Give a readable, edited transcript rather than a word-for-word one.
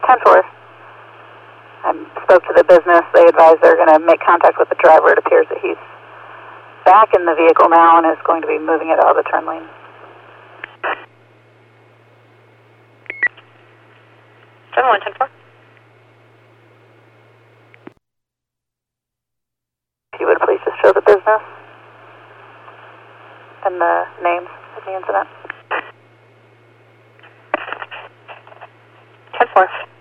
10-4. I spoke to the business. They advised they're going to make contact with the driver. It appears that he's back in the vehicle now and is going to be moving it out of the turn lane. 7-1, 10-4. If you would please just show the business and the names of the incident. 10-4.